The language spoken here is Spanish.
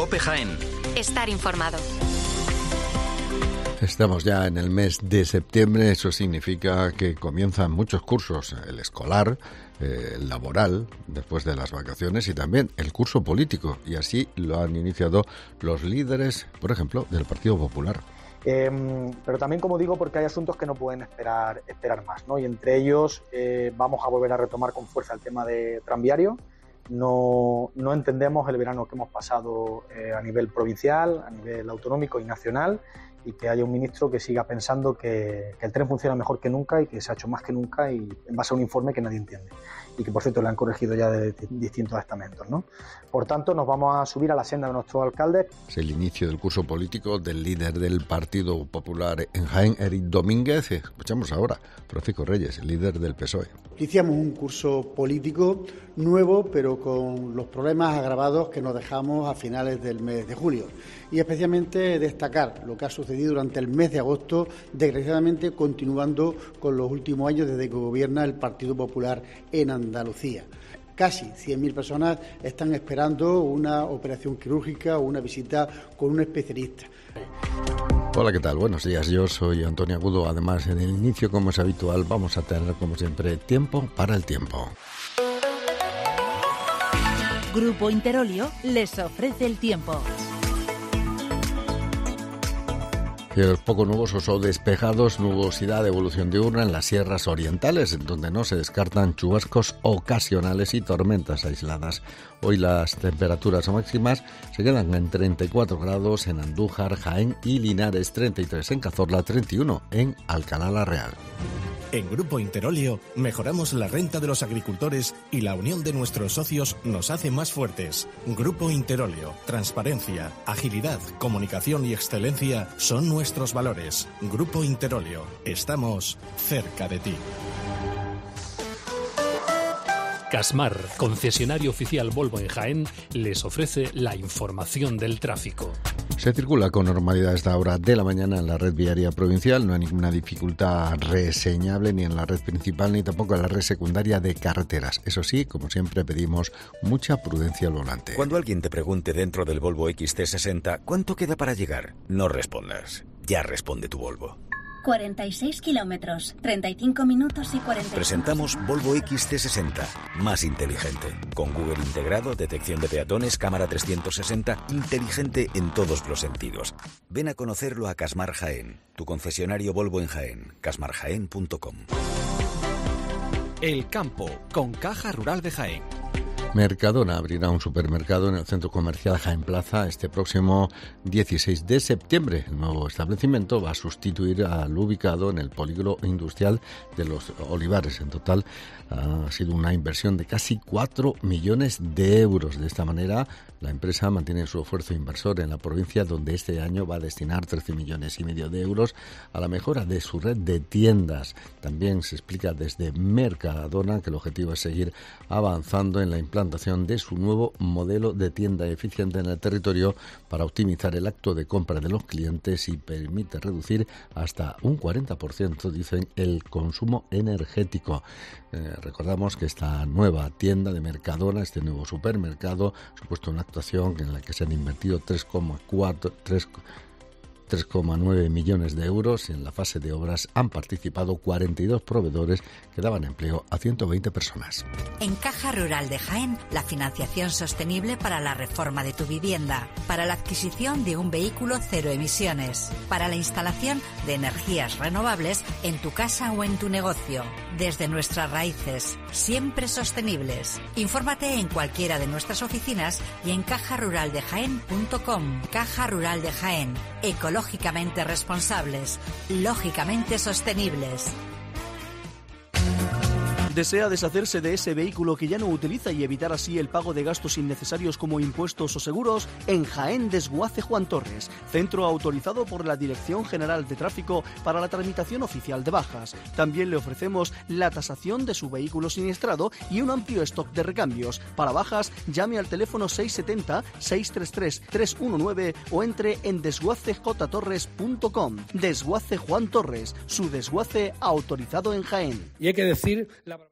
COPE Jaén. Estar informado. Estamos ya en el mes de septiembre, eso significa que comienzan muchos cursos, el escolar, el laboral, después de las vacaciones, y también el curso político, y así lo han iniciado los líderes, por ejemplo, del Partido Popular. Pero también, como digo, porque hay asuntos que no pueden esperar más, ¿no? Y entre ellos vamos a volver a retomar con fuerza el tema de tranviario. No entendemos el verano que hemos pasado a nivel provincial, a nivel autonómico y nacional, y que haya un ministro que siga pensando que el tren funciona mejor que nunca y que se ha hecho más que nunca, y en base a un informe que nadie entiende y que, por cierto, le han corregido ya de distintos estamentos, ¿no? Por tanto, nos vamos a subir a la senda de nuestros alcaldes. Es el inicio del curso político del líder del Partido Popular en Jaén, Eric Domínguez. Escuchamos ahora, Francisco Reyes, el líder del PSOE. Iniciamos un curso político nuevo, pero con los problemas agravados que nos dejamos a finales del mes de julio. Y especialmente destacar lo que ha sucedido durante el mes de agosto, desgraciadamente continuando con los últimos años desde que gobierna el Partido Popular en Andalucía. Casi 100.000 personas están esperando una operación quirúrgica o una visita con un especialista. Hola, ¿qué tal? Buenos días, yo soy Antonio Agudo. Además, en el inicio, como es habitual, vamos a tener, como siempre, tiempo para el tiempo. Grupo Interolio les ofrece el tiempo. Cielos poco nubosos o despejados, nubosidad de evolución diurna en las sierras orientales, donde no se descartan chubascos ocasionales y tormentas aisladas. Hoy las temperaturas máximas se quedan en 34 grados en Andújar, Jaén y Linares, 33 en Cazorla, 31 en Alcalá la Real. En Grupo Interolio mejoramos la renta de los agricultores y la unión de nuestros socios nos hace más fuertes. Grupo Interolio, transparencia, agilidad, comunicación y excelencia son nuestros valores. Grupo Interolio, estamos cerca de ti. Casmar, concesionario oficial Volvo en Jaén, les ofrece la información del tráfico. Se circula con normalidad a esta hora de la mañana en la red viaria provincial. No hay ninguna dificultad reseñable ni en la red principal ni tampoco en la red secundaria de carreteras. Eso sí, como siempre, pedimos mucha prudencia al volante. Cuando alguien te pregunte dentro del Volvo XC60 ¿cuánto queda para llegar? No respondas. Ya responde tu Volvo. 46 kilómetros, 35 minutos y 40. Presentamos Volvo XC60, más inteligente. Con Google integrado, detección de peatones, cámara 360, inteligente en todos los sentidos. Ven a conocerlo a Casmar Jaén, tu concesionario Volvo en Jaén, casmarjaén.com. El campo, con Caja Rural de Jaén. Mercadona abrirá un supermercado en el centro comercial Jaén Plaza este próximo 16 de septiembre. El nuevo establecimiento va a sustituir al ubicado en el polígono industrial de Los Olivares. En total ha sido una inversión de casi 4 millones de euros. De esta manera, la empresa mantiene su esfuerzo inversor en la provincia, donde este año va a destinar 13,5 millones de euros a la mejora de su red de tiendas. También se explica desde Mercadona que el objetivo es seguir avanzando en la implantación de su nuevo modelo de tienda eficiente en el territorio para optimizar el acto de compra de los clientes y permite reducir hasta un 40%, dicen, el consumo energético. Recordamos que esta nueva tienda de Mercadona, este nuevo supermercado, ha supuesto una actuación en la que se han invertido 3,9 millones de euros y en la fase de obras han participado 42 proveedores que daban empleo a 120 personas. En Caja Rural de Jaén, la financiación sostenible para la reforma de tu vivienda, para la adquisición de un vehículo cero emisiones, para la instalación de energías renovables en tu casa o en tu negocio. Desde nuestras raíces, siempre sostenibles. Infórmate en cualquiera de nuestras oficinas y en cajaruraldejaén.com. Caja Rural de Jaén, ecológicamente responsables, lógicamente sostenibles. ¿Desea deshacerse de ese vehículo que ya no utiliza y evitar así el pago de gastos innecesarios como impuestos o seguros? En Jaén Desguace Juan Torres, centro autorizado por la Dirección General de Tráfico para la tramitación oficial de bajas. También le ofrecemos la tasación de su vehículo siniestrado y un amplio stock de recambios. Para bajas, llame al teléfono 670-633-319 o entre en desguacejtorres.com. Desguace Juan Torres, su desguace autorizado en Jaén. Y hay que decir la